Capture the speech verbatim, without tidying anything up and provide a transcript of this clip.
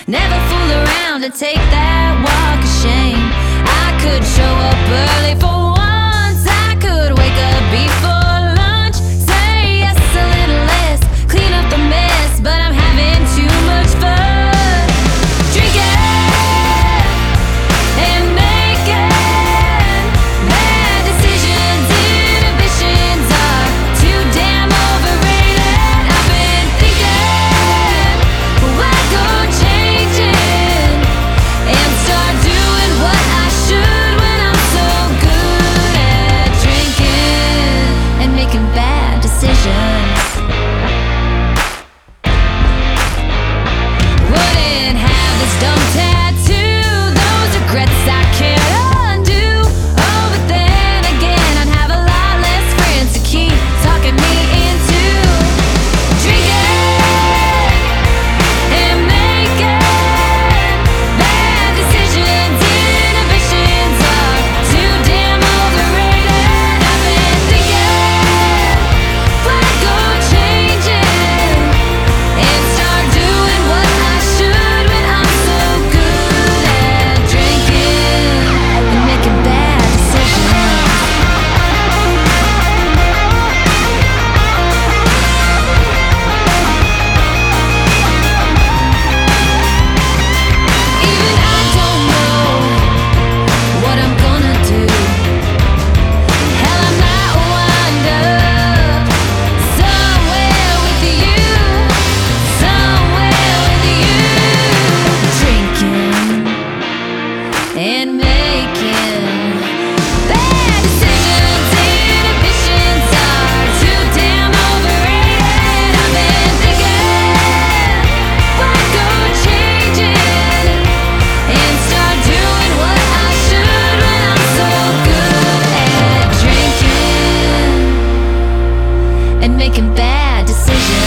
Never fool around to take that walk of shame. I could show up early for once. I could wake up before lunch. Say yes a little less, clean up the mess, but I'm having too much fun. Drinking and making bad decisions. Inhibitions are too damn overrated. I've been thinking, why go changing and start doing what I should when I'm so good at drinking and making bad decisions. Wouldn't have this dumb tattoo, those regrets I can't undo. Oh, but then again, I'd have a lot less friends to keep talking me into drinking and making bad decisions. Inhibitions are too damn overrated. I've been thinking, why go changing and start doing what I should when I'm so good at drinking and making bad decisions. Even I don't know what I'm gonna do. Hell, I might wind up somewhere with you, somewhere with you. Drinking and making bad decisions. Inhibitions are too damn overrated. I've been thinking, why go changing and start doing what I should when I'm so good at drinking and making bad decisions.